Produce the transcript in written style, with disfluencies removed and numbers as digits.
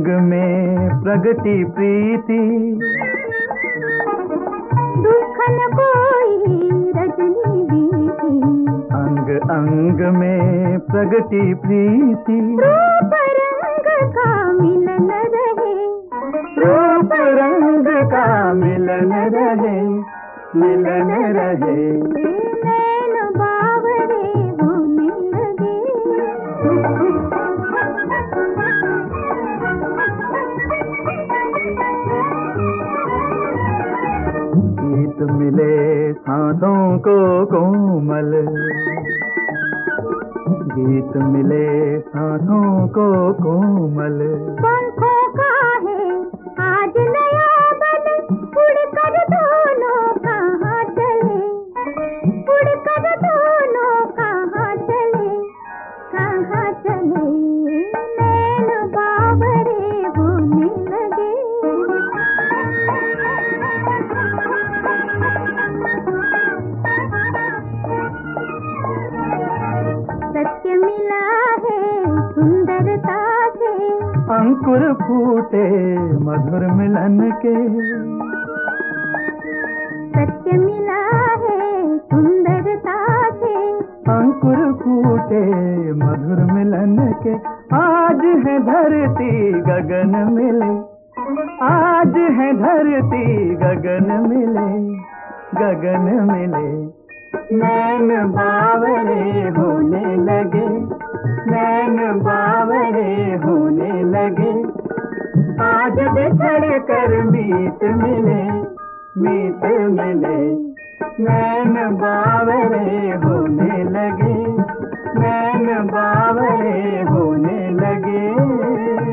अंग में प्रगति प्रीति, दुल्हन कोई रजनी बीती। अंग अंग में प्रगति प्रीति, रूप रंग का मिलन रहे, रूप रंग का मिलन रहे, मिलन रहे। नैन बावरे होने लगे। गीत मिले सांसों को कोमल, गीत मिले सांसों को कोमल। पंखों का है आज नया बल, उड़कर दोनों कहाँ चले, उड़कर दोनों कहाँ चले, कहाँ चले। नैन बावरे होने लगे। सत्य मिला है सुंदरता से, अंकुर फूटे मधुर मिलन के। सत्य मिला है सुंदरता से, अंकुर फूटे मधुर मिलन के। आज है धरती गगन मिले, आज है धरती गगन मिले, गगन मिले। नैन बावरे होने लगे, नैन बावरे होने लगे। आज बिछड़ कर मीत मिले, मीत मिले। नैन बावरे होने लगे, नैन बावरे होने लगे।